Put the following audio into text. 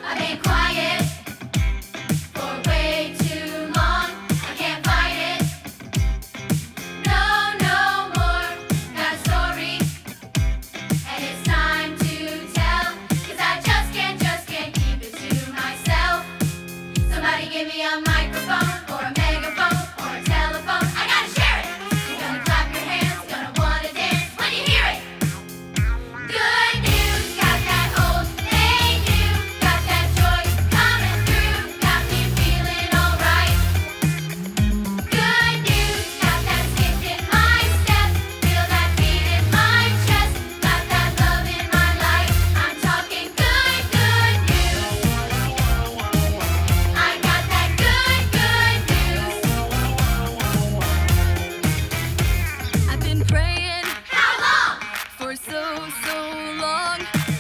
I've been quiet for way too long. I can't fight it. No, no more. Got a story, and it's time to tell. 'Cause I just can't keep it to myself. Somebody give me a microphone or a megaphone or a telephone. I gotta share it. You're gonna clap your hands, gonna wanna dance when you hear it. Good news, got that old thing new, got that joy coming through, got me feeling alright. Good news, got that skip in my step, feel that beat in my chest, got that love in my life. I'm talking good news. I got that good news. I've been praying How long? for so long.